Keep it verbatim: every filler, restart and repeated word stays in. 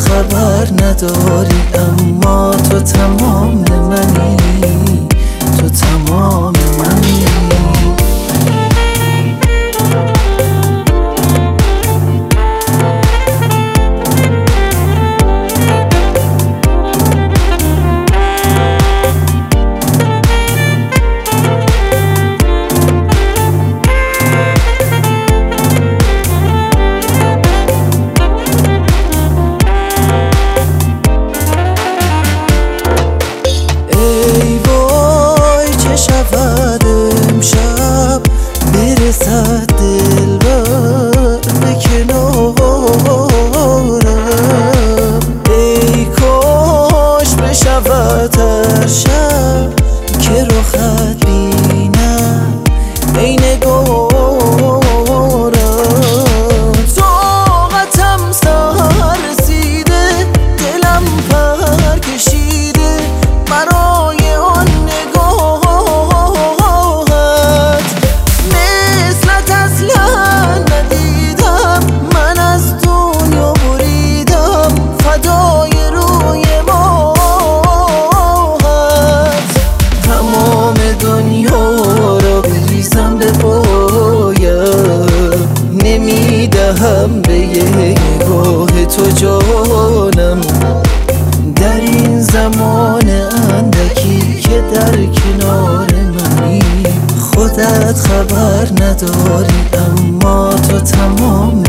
خبر نداری، اما تو تمام منی، تو تمام منی. برسد دلبر به کنارم، ای کاش بشود هر شب که رخت بینم ای نگارم. طاقتم سر رسیده، دلم پر کشیده برای آن نمیدهم به یه نگاه تو جانم، در این زمان اندکی که در کنار منی. خودت خبر نداری، اما تو تمام